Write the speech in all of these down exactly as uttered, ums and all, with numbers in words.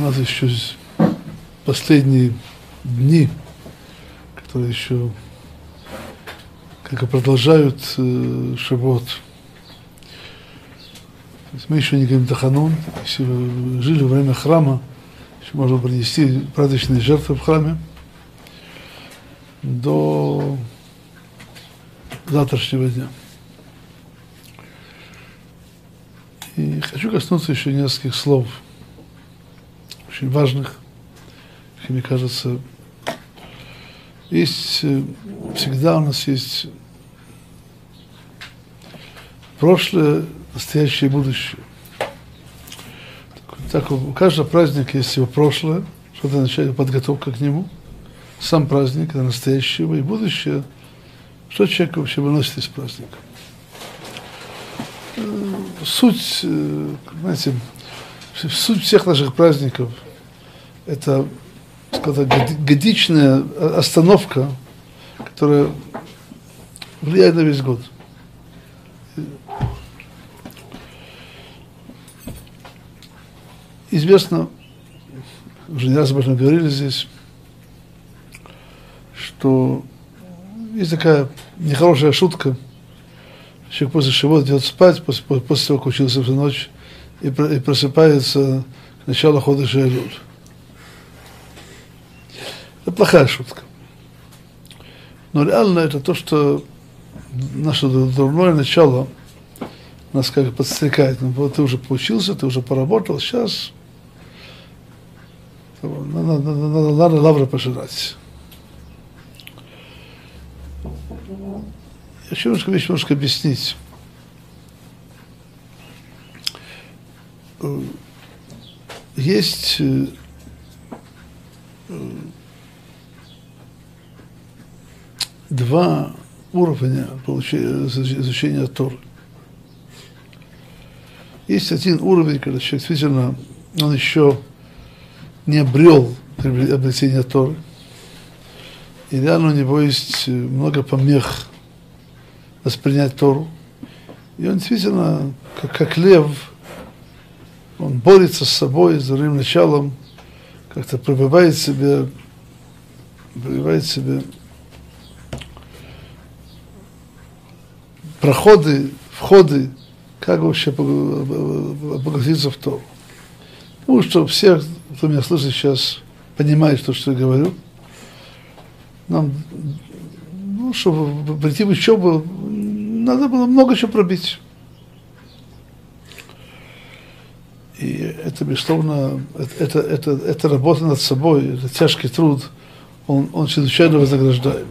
нас еще последние дни, которые еще как и продолжают э, Шавуот. Мы еще не говорим Таханун. Если вы жили во время храма, еще можно принести праздничные жертвы в храме до завтрашнего дня. И хочу коснуться еще нескольких слов, очень важных, как мне кажется. Есть, всегда у нас есть прошлое, настоящее и будущее. Так, у каждого праздника есть его прошлое, что-то начинает подготовка к нему, сам праздник, это настоящее и будущее, что человек вообще выносит из праздника. Суть, знаете, суть всех наших праздников – это, сказать, годичная остановка, которая влияет на весь год. Известно, уже не раз об этом говорили здесь, что есть такая нехорошая шутка. Человек после Шавуот идет спать, после, после того, как учился всю ночь, и, и просыпается к началу Ходеш Элуль. Это плохая шутка. Но реально это то, что наше дурное начало нас как бы подстрекает. Ну, вот ты уже поучился, ты уже поработал, сейчас надо, надо, надо, надо лавры пожирать. Я хочу немножко, вещь немножко объяснить. Есть два уровня получения, изучения Торы. Есть один уровень, когда человек действительно, он еще не обрел обретение Торы. И реально у него есть много помех воспринять Тору. И он действительно, как, как лев, он борется с собой, с дурным началом, как-то пробивает себе, пробивает себе проходы, входы, как вообще погрузиться в Тору. Ну, что все, кто меня слышит сейчас, понимает то, что я говорю. Нам, ну, чтобы прийти в учебу, надо было много чего пробить. И это, безусловно, это, это, это работа над собой, это тяжкий труд, он, он чрезвычайно вознаграждаем.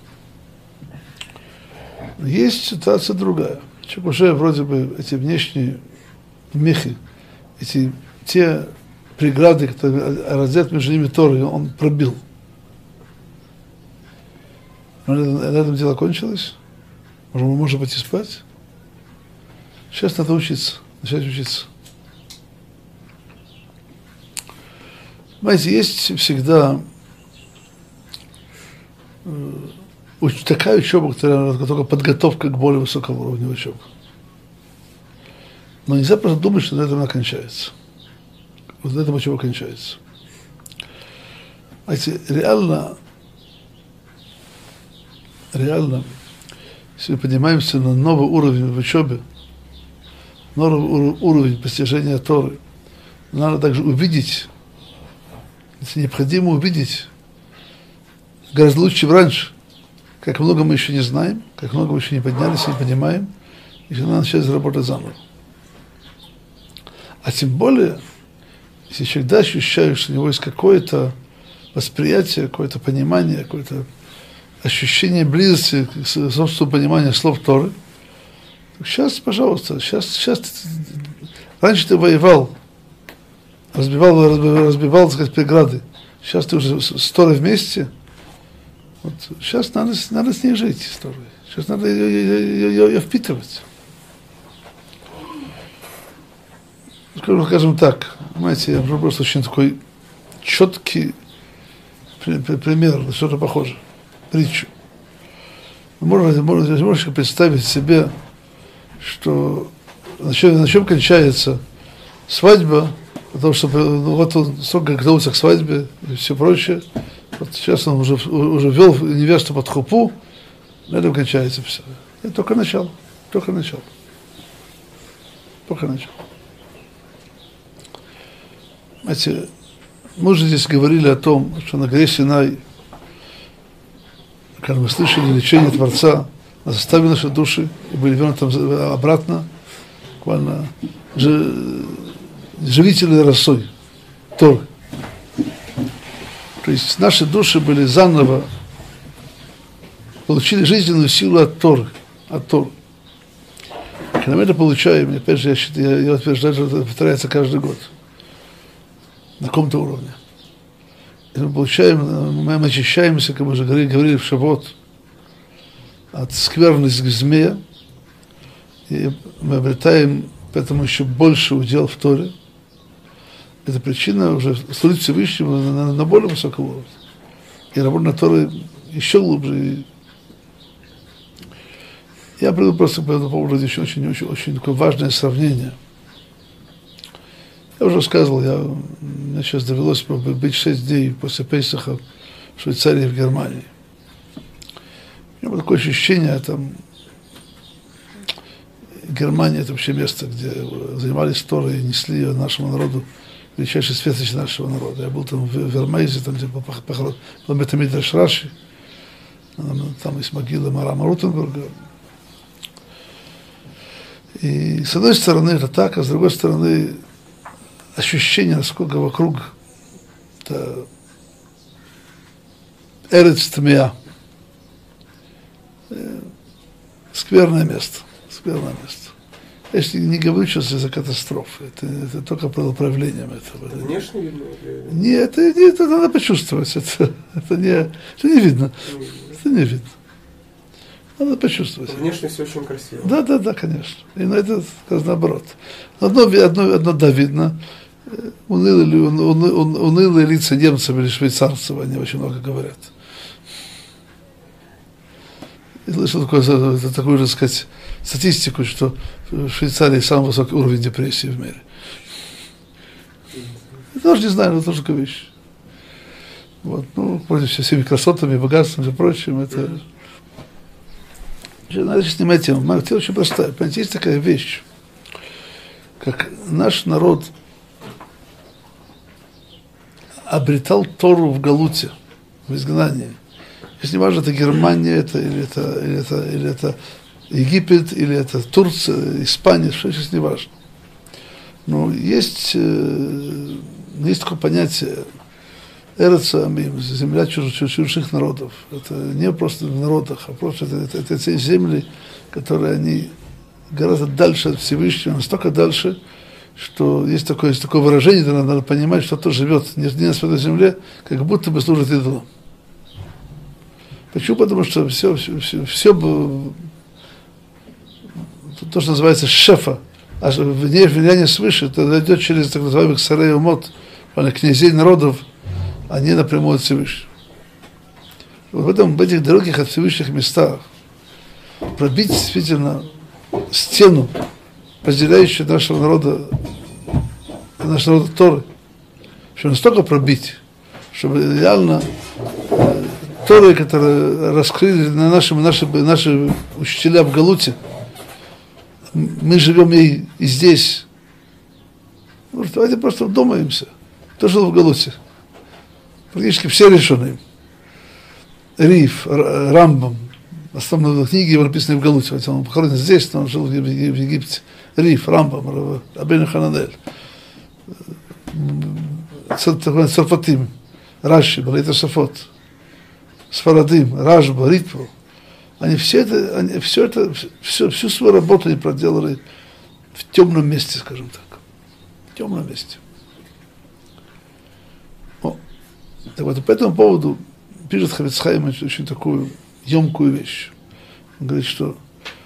Есть ситуация другая. Человек уже вроде бы эти внешние мехи, эти те преграды, которые разделяют между ними Тору, он пробил. Но на этом дело кончилось. Может, мы можем пойти спать? Сейчас надо учиться, начать учиться. Знаете, есть всегда э, такая учеба, которая только подготовка к более высокому уровню учебы. Но нельзя просто думать, что на этом она кончается. Вот на этом учеба кончается. Знаете, реально, реально, если мы поднимаемся на новый уровень в учебе, новый уровень постижения Торы, надо также увидеть, если необходимо увидеть, гораздо лучше, чем раньше, как много мы еще не знаем, как много мы еще не поднялись, не понимаем, и надо начать работать заново. А тем более, если человек да, ощущает, что у него есть какое-то восприятие, какое-то понимание, какое-то ощущение близости к собственному пониманию слов Торы, сейчас, пожалуйста, сейчас, сейчас ты, раньше ты воевал, разбивал, разбивал, разбивал, так сказать, преграды, сейчас ты уже с Торой вместе, вот, сейчас надо, надо с ней жить, с Торой, сейчас надо ее, ее, ее, ее впитывать. Скажем так, понимаете, я просто очень такой четкий пример, что-то похоже, притчу. Можно, можно, можно представить себе, что на чем, на чем кончается свадьба Потому что ну, вот он столько готовился к свадьбе и все прочее. Вот сейчас он уже, уже вел невесту под хупу, на этом кончается все. Это только начало, только начало. Только начало. Знаете, мы уже здесь говорили о том, что на горе Синай, когда мы слышали лечение Творца, заставили наши души и были вернуты обратно, буквально живительной росой Торы. То есть наши души были заново, получили жизненную силу от Торы, от Торы. Когда мы это получаем, опять же, я, считаю, я утверждаю, что это повторяется каждый год на каком-то уровне. И мы получаем, мы очищаемся, как мы уже говорили, говорили в Шавот, от скверности змея, и мы обретаем поэтому еще больше удел в Торе. Это причина уже служить Всевышнему на, на, на более высоком уровне. И работа на Торе еще глубже. И я приведу просто по этому поводу еще очень, очень, очень такое важное сравнение. Я уже рассказывал, я, мне сейчас довелось быть шесть дней после Пейсаха в Швейцарии, в Германии. У меня было такое ощущение, там, Германия — это вообще место, где занимались Торой и несли ее нашему народу, величайшей светочи нашего народа. Я был там в Вермейзе, там, где был Бет-Мидраш Раши, там есть могила Марама Рутенберга. И с одной стороны это так, а с другой стороны ощущение, насколько вокруг это Эрец Тмея. Скверное место. Скверное место. Если не говорю сейчас из-за катастрофы, это, это только про управлением этого. Это внешне видно? Или... Нет, это, это надо почувствовать. Это, это, не, это не видно. Это не видно. Надо почувствовать. Внешне все очень красиво. Да, да, да, конечно. И на это наоборот. Одно, одно, одно да, видно. Унылые, ун, ун, ун, унылые лица немцев или швейцарцев, они очень много говорят. И слышал такую, такую, так сказать, статистику, что в Швейцарии самый высокий уровень депрессии в мире. Я тоже не знаю, но тоже такая вещь. Вот, ну, против всеми красотами, богатством и прочим, это... Надо снимать тему. Моя тема очень простая. Понимаете, есть такая вещь, как наш народ обретал Тору в Галуте, в изгнании. Если не важно, это Германия, это, или, это, или, это, или это Египет, или это Турция, Испания, что сейчас не важно. Но есть, э, есть такое понятие Эрец Амим, земля чужих народов. Это не просто в народах, а просто это, это, это те земли, которые они гораздо дальше от Всевышнего, настолько дальше, что есть такое, есть такое выражение, надо, надо понимать, что кто живет не, не на Святой Земле, как будто бы служит идолам. Почему? Потому что все, все, все, все то, что называется шефа, а влияние свыше, это идет через так называемых царей умот, князей народов, а не напрямую от Всевышнего. В этом, в этих далеких от Всевышних местах пробить действительно стену, разделяющую нашего народа, нашего народа Торы, чтобы настолько пробить, чтобы реально э, Торы, которые раскрыли на наши, наши, наши учителя в Галуте, мы живем и, и здесь. Ну, давайте просто вдумаемся. Кто жил в Галуте? Практически все решены. Риф, Рамбам, основные книги его написаны в Галуте. Он похоронен здесь, но он жил в Египте. Риф, Рамбам, Рабейну Хананель, Царфатим, Раши, Балей Тосафот, Сфарадим, Рашба, Ритву. Они все это, они все это, все, всю свою работу они проделали в темном месте, скажем так. В темном месте. О. Так вот, по этому поводу пишет Хафец Хаим очень такую емкую вещь. Он говорит, что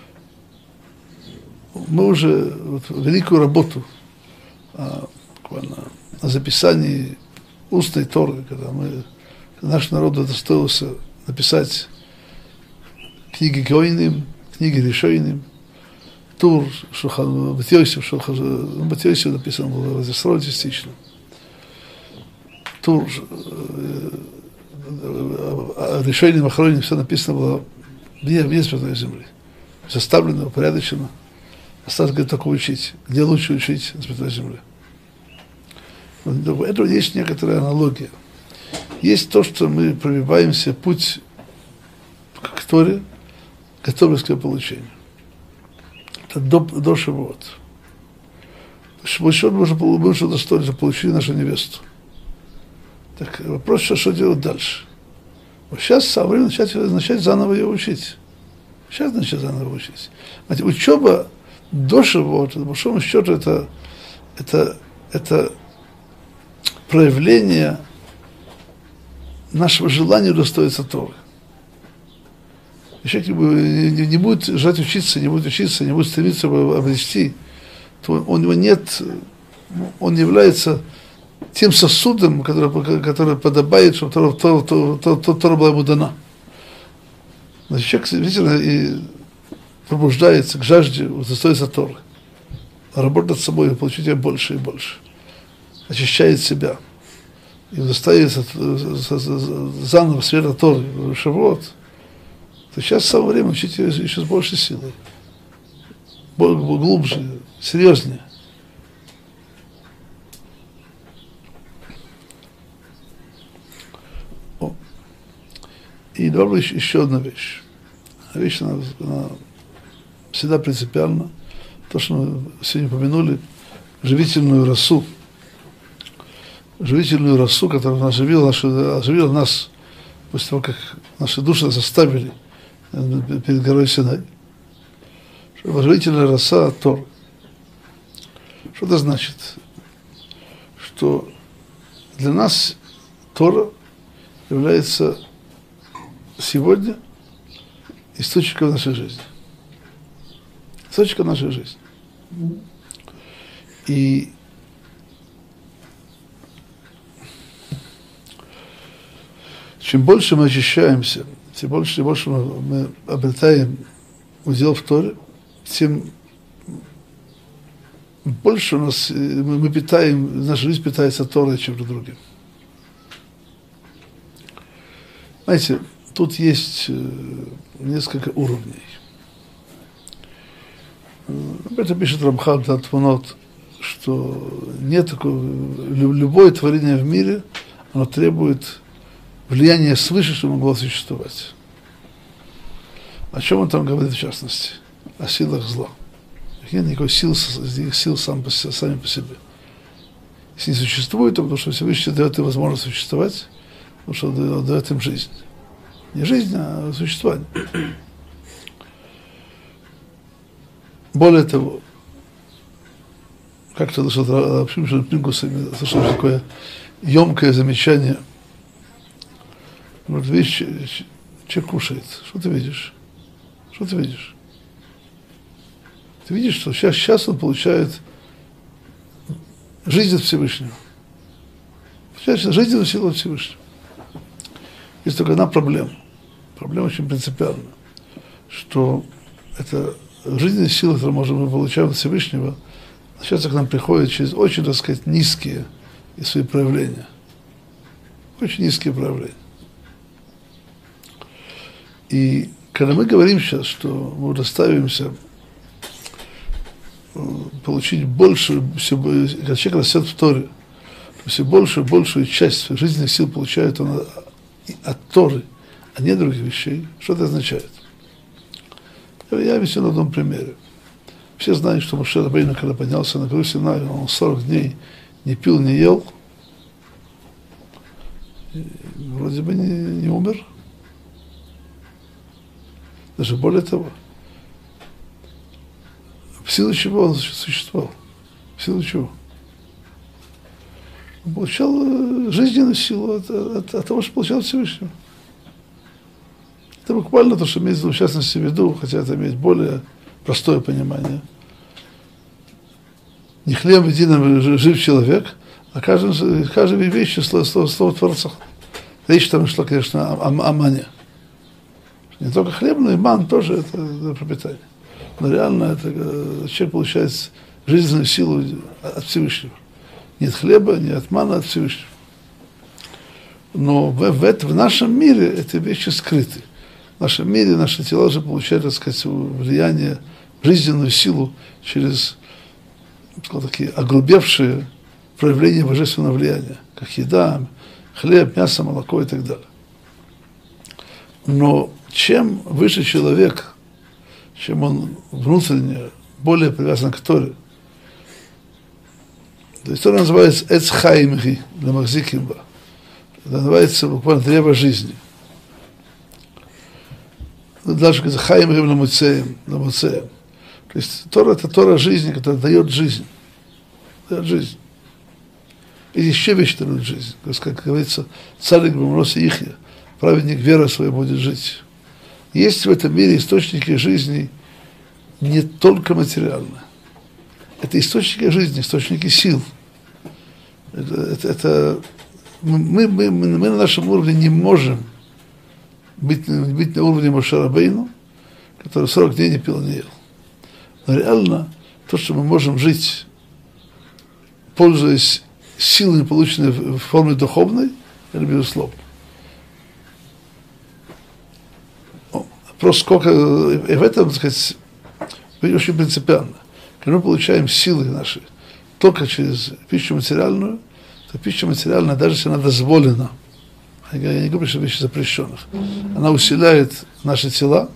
мы уже вот, великую работу о, о записании устной Торы, когда мы, наш народ удостоился написать книги Гойним, книги Решойним, Тур, Шулхан, Бат-Йосеф, Шулхан, Бат-Йосеф написано было Израиль частично. Тур, решением охраны все написано было вне, вне Святой Земли. Составлено, упорядочено. Осталось, говорит, только учить. Где лучше учить на Святой Земле? Это есть некоторая аналогия. Есть то, что мы пробиваемся путь к Торе, готовность к ее получению. Это до, до Шавуот. Еще мы уже больше достойны, получили нашу невесту. Так вопрос, что, что делать дальше? Вот сейчас самое время начать, начать заново ее учить. Сейчас начать заново учить. Знаете, учеба до Шавуота, по большому счету, это, это, это проявление нашего желания удостоиться Торы. Человек не, не, не будет желать учиться, не будет учиться, не будет стремиться обрести, то он, у него нет, он не является тем сосудом, который, который подобает, чтобы Тора, Тора, Тора, Тора, Тора была ему дана. Значит, человек действительно и пробуждается к жажде удостоиться Торы, работать над собой, получить ее больше и больше, очищает себя и удостоится заново света Торы, Шавуот, то сейчас самое время учить ее еще с большей силой, глубже, серьезнее. О. И добавлю еще, еще одна вещь. Вещь, она, она всегда принципиальна. То, что мы сегодня упомянули, живительную росу. Живительную росу, которая нас оживила, нашу, оживила нас после того, как наши души нас оставили перед горой Синай. Живительная роса Торы. Что это значит? Что для нас Тора является сегодня источником нашей жизни. Источником нашей жизни. И чем больше мы очищаемся, тем больше, тем больше мы, мы обретаем удел в Торе, тем больше у нас, мы, мы питаем, наша жизнь питается Торой, чем друг другим. Знаете, тут есть несколько уровней. Это пишет Рамхаль Татванот, что нет такого, любое творение в мире, оно требует влияния свыше, чтобы могло существовать. О чем он там говорит в частности? О силах зла. Нет никакой сил, сил сам по, сами по себе. Если не существует, то потому что Всевышний дает им возможность существовать, потому что он дает им жизнь. Не жизнь, а существование. Более того, как-то слышал, слышал такое емкое замечание. Вот видишь, человек кушает. Что ты видишь? Что ты видишь? Ты видишь, что сейчас, сейчас он получает жизнь от Всевышнего. Получается жизнь от силы от Всевышнего. Есть только одна проблема. Проблема очень принципиальна. Что это жизненная сила, которую можем мы получаем от Всевышнего, сейчас к нам приходит через очень, так сказать, низкие свои проявления. Очень низкие проявления. И когда мы говорим сейчас, что мы удоставимся получить большую, все, когда человек растет в Торе, все большую и большую часть своих жизненных сил получает он от Торы, а не других вещей. Что это означает? Я объясню на одном примере. Все знают, что Моше Рабейну, когда поднялся на гору Синай, он сорок дней не пил, не ел, и вроде бы не, не умер. Даже более того, в силу чего он существовал? В силу чего? Он получал жизненную силу от, от, от того, что получал Всевышнего. Это буквально то, что имеется в частности в виду, хотя это имеет более простое понимание. Не хлебом единым жив человек, а каждый, каждой вещи слово, слово, слово Творца. Речь там шла, конечно, о, о, о мане. Не только хлеб, но и ман тоже это, это пропитание. Но реально это, человек получает жизненную силу от Всевышнего. Не от хлеба, не от мана, от Всевышнего. Но в, в, это, в нашем мире эти вещи скрыты. В нашем мире наши тела уже получают, так сказать, влияние, жизненную силу через такие огрубевшие проявления божественного влияния, как еда, хлеб, мясо, молоко и так далее. Но чем выше человек, чем он внутренне более привязан к Торе, то есть Тора называется «Эц хаимги» для Махзикимба. Это называется буквально древо жизни. Дальше говорится «Хаимги для Муцеем». То есть Тора – это Тора жизни, которая дает жизнь. Дает жизнь. И еще вещи дают жизнь. То есть, как говорится, царик Бумроси Ихья, праведник верой своей будет жить. Есть в этом мире источники жизни не только материальные. Это источники жизни, источники сил. Это, это, это мы, мы, мы, мы на нашем уровне не можем быть, быть на уровне Моше Рабейну, который сорок дней не пил, не ел. Но реально то, что мы можем жить, пользуясь силами, полученными в форме духовной, это безусловно. Просто сколько, и в этом, так сказать, очень принципиально. Когда мы получаем силы наши только через пищу материальную, то пища материальная, даже если она дозволена, я не говорю, что вещи запрещенных, она усиляет наши тела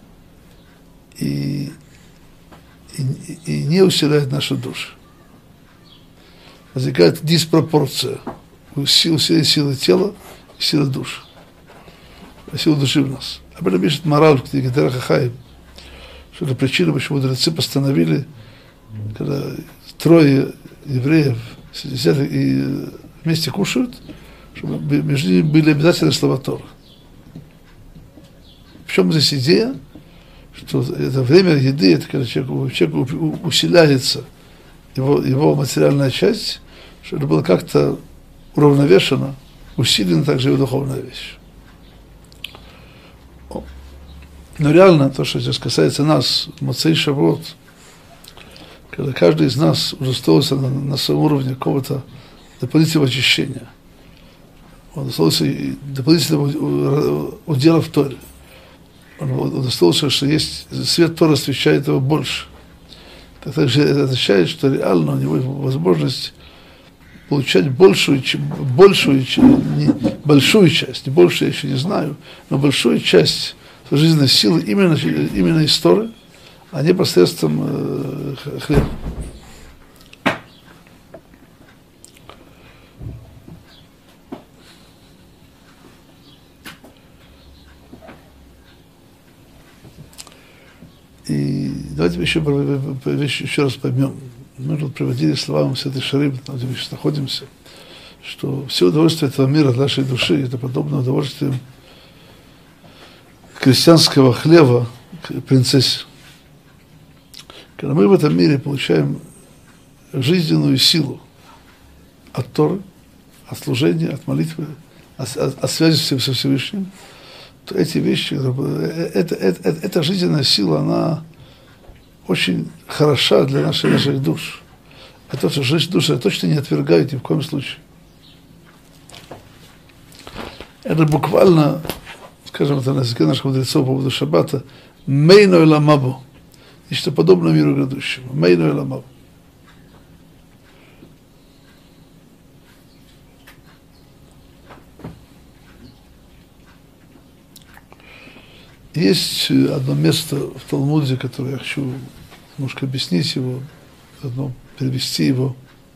и, и, и не усиляет наши души. Возникает диспропорция усилия силы тела и силы души. Силы души в нас. Об этом пишет Мораль в книге Дерах ха-Хаим, что это причина, почему мудрецы постановили, когда трое евреев сидят и вместе кушают, чтобы между ними были обязательно слова Торы. В чем здесь идея? Что это время еды, это когда человеку, человеку усиляется его, его материальная часть, что это было как-то уравновешено, усилена также его духовная вещь. Но реально, то, что здесь касается нас, Моцей Шавуот, когда каждый из нас удостоился на, на своем уровне какого-то дополнительного очищения, он удостоился дополнительного удела в Торе, он удостоился, что есть свет Торы освещает его больше. Так также это означает, что реально у него есть возможность получать большую, большую, не, большую часть, не большую я еще не знаю, но большую часть жизненной силы именно, именно из Торы, а не посредством э, хлеба. И давайте еще, еще раз поймем. Мы тут приводили слова с этой шары, там, где мы сейчас находимся, что все удовольствие этого мира для нашей души, это подобно удовольствию крестьянского хлеба к принцессе. Когда мы в этом мире получаем жизненную силу от Торы, от служения, от молитвы, от, от, от связи со Всевышним, то эти вещи, это, это, это, эта жизненная сила, она очень хороша для наших, наших душ. Это что жизнь души точно не отвергают ни в коем случае. Это буквально, скажем, это на языке наших мудрецов по поводу шаббата, мейну эламабу, нечто подобное миру грядущему, мейну эламабу. Есть одно место в Талмуде, которое я хочу немножко объяснить его, одно перевести его,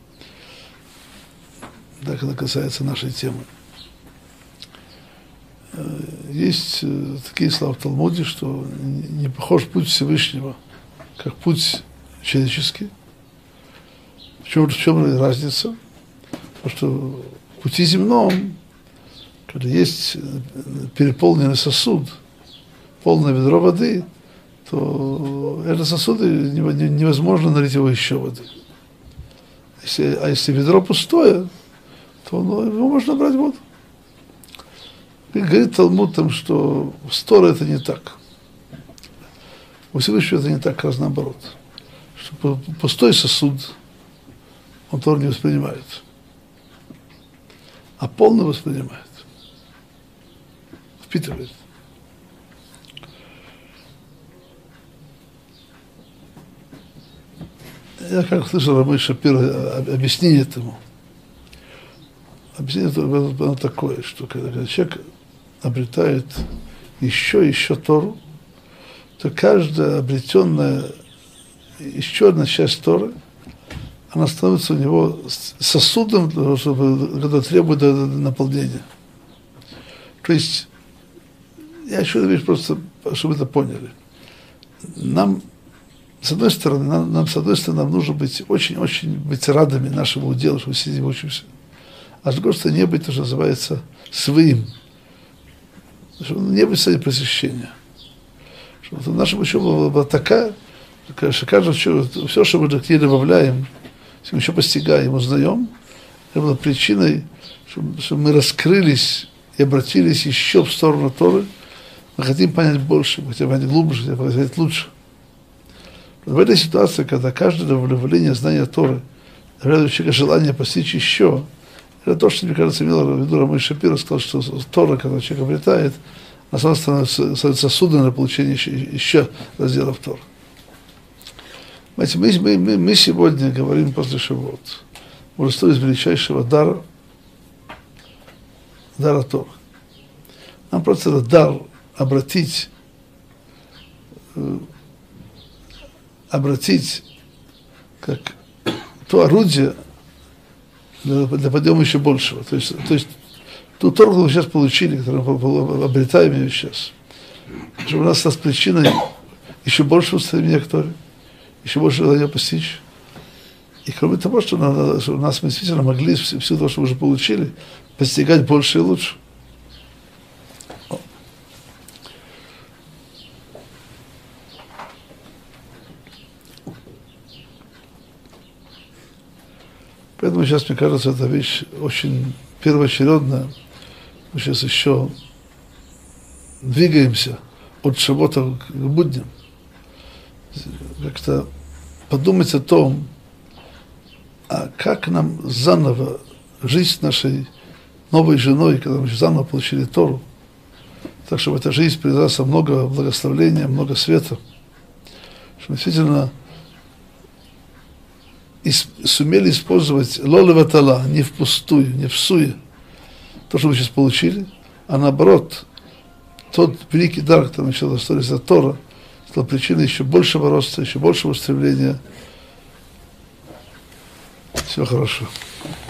так это касается нашей темы. Есть такие слова в Талмуде, что не похож путь Всевышнего, как путь человеческий. В чем, в чем разница? Потому что в пути земном, когда есть переполненный сосуд, полное ведро воды, то этот сосуд невозможно налить его еще воды. Если, а если ведро пустое, то ну, его можно брать воду. И говорит Талмуд там, что в Торе это не так. У Всевышнего это не так, как раз наоборот. Что пустой сосуд он Тору не воспринимает, а полный воспринимает, впитывает. Я как слышал Рабби Шапира объяснение этому. Объяснение оно такое, что когда, когда человек обретает еще и еще Тору, то каждая обретенная еще одна часть Торы, она становится у него сосудом, который требует наполнения. То есть, я еще одну вещь просто, чтобы вы это поняли. Нам, с одной стороны, нам, нам с одной стороны, нам нужно быть очень-очень быть радами нашему уделу, что мы сидим и учимся. А с другой стороны, не быть, то, что называется, своим. Не быть своим просвещения. Чтобы наша учеба была такая, что каждое, все, что мы к ней добавляем, мы еще постигаем, узнаем, это было причиной, чтобы, чтобы мы раскрылись и обратились еще в сторону Торы. Мы хотим понять больше, мы хотим понять глубже, хотим понять лучше. В этой ситуации, когда каждое добавление знания Торы является у человека желание постичь еще, это то, что, мне кажется, имел в виду Рабби Шапира, сказал, что Тора, когда человек обретает, на самом деле становится сосудом для получения еще, еще разделов Торы. Мы, мы, мы, мы сегодня говорим после Шавуот. Божество из величайшего дара, дара Торы. Нам просто этот дар обратить, э, обратить как то орудие для, для подъема еще большего. То есть, то есть ту Тору, которую мы сейчас получили, которую мы обретаем ее сейчас, чтобы у нас стала причиной еще большего стремления к Торе, еще больше желания постичь. И кроме того, что, надо, что у нас мы действительно могли все, все то, что мы уже получили, постигать больше и лучше. О. Поэтому сейчас, мне кажется, эта вещь очень первоочередная. Мы сейчас еще двигаемся от шабота к будням. Как-то подумать о том, а как нам заново жить с нашей новой женой, когда мы заново получили Тору, так, чтобы эта жизнь принесла много благословения, много света, чтобы действительно ис- сумели использовать лолеватала, не впустую, не в суе, то, что мы сейчас получили, а наоборот, тот великий дар, который начал достоинство Тора, стал причиной еще большего роста, еще большего устремления. Всего хорошего.